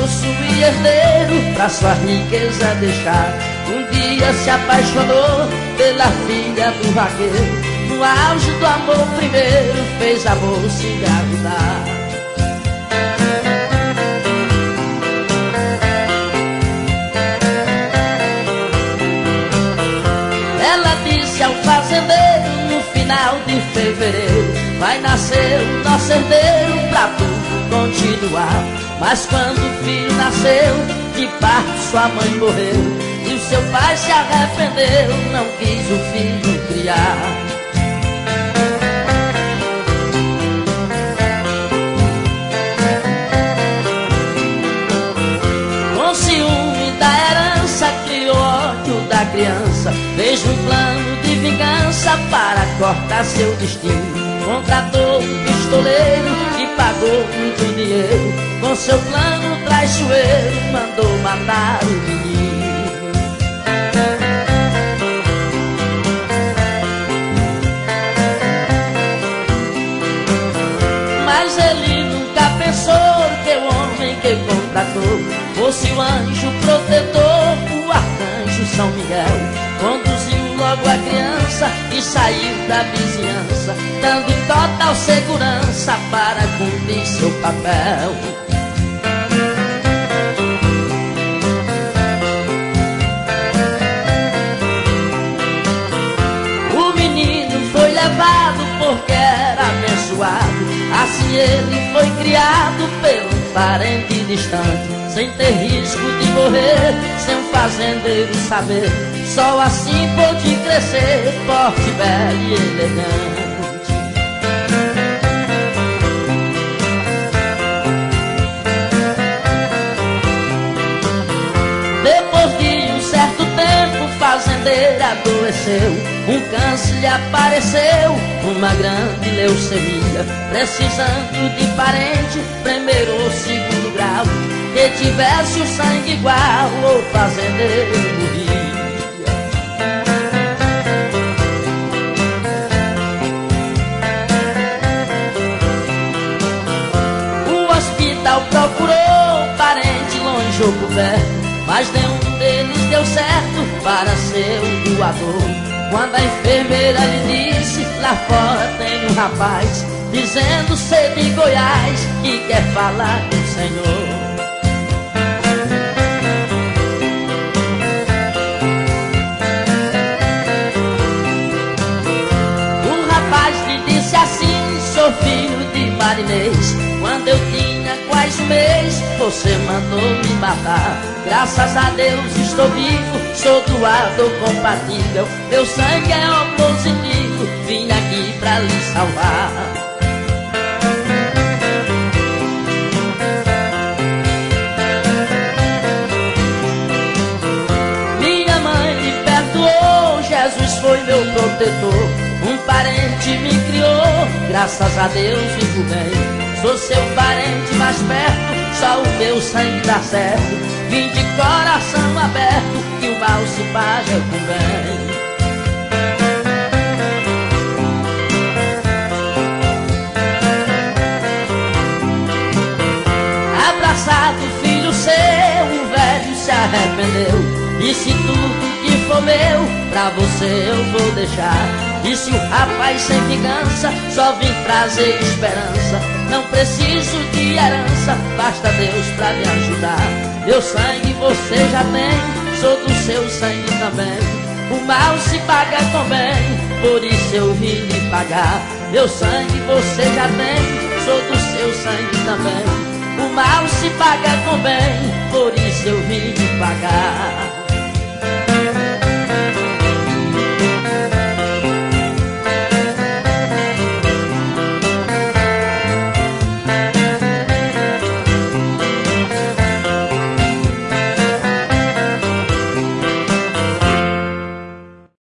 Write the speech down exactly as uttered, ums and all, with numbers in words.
moço e herdeiro pra sua riqueza deixar. Um dia se apaixonou pela filha do vaqueiro. No auge do amor primeiro fez a moça engravidar. Ela disse ao fazendeiro no final de fevereiro: vai nascer o nosso herdeiro pra tudo continuar. Mas quando o filho nasceu, de parto sua mãe morreu, e o seu pai se arrependeu, não quis o filho criar. Com ciúme da herança, criou ódio da criança, fez um plano de vingança para cortar seu destino. Contratou um pistoleiro e pagou muito dinheiro. Com seu plano traiçoeiro, mandou matar o menino. Mas ele nunca pensou que o homem que contratou fosse o anjo protetor, o arcanjo São Miguel. Conduziu logo a criança e saiu da vizinhança, dando total segurança para cumprir seu papel. O menino foi levado porque era abençoado. Assim ele foi criado pelo parente distante, sem ter risco de morrer, sem um fazendeiro saber. Só assim pôde crescer, forte, belo e elegante. Depois de um certo tempo, o fazendeiro adoeceu. Um câncer lhe apareceu, uma grande leucemia, precisando de parente, primeiro ou segundo grau, que tivesse o sangue igual, o fazendeiro morria. Procurou parente longe ou por perto, mas nenhum deles deu certo para ser o doador. Quando a enfermeira lhe disse: lá fora tem um rapaz dizendo ser de Goiás que quer falar com o Senhor. O rapaz lhe disse assim: sou filho de marinês, quando eu tinha quase um mês, você mandou me matar. Graças a Deus estou vivo, sou doador compatível. Meu sangue é O positivo, vim aqui pra lhe salvar. Minha mãe me perdoou, Jesus foi meu protetor. Um parente me criou, graças a Deus vivo bem. Sou seu parente mais perto, só o meu sangue dá certo. Vim de coração aberto, que o mal se paga com bem. Abraçado filho seu, o velho se arrependeu. Disse tudo que for meu, pra você eu vou deixar. Disse o rapaz sem vingança, só vim trazer esperança. Não preciso de herança, basta Deus pra me ajudar. Meu sangue você já tem, sou do seu sangue também. O mal se paga com bem, por isso eu vim lhe pagar. Meu sangue você já tem, sou do seu sangue também. O mal se paga com bem, por isso eu vim lhe pagar.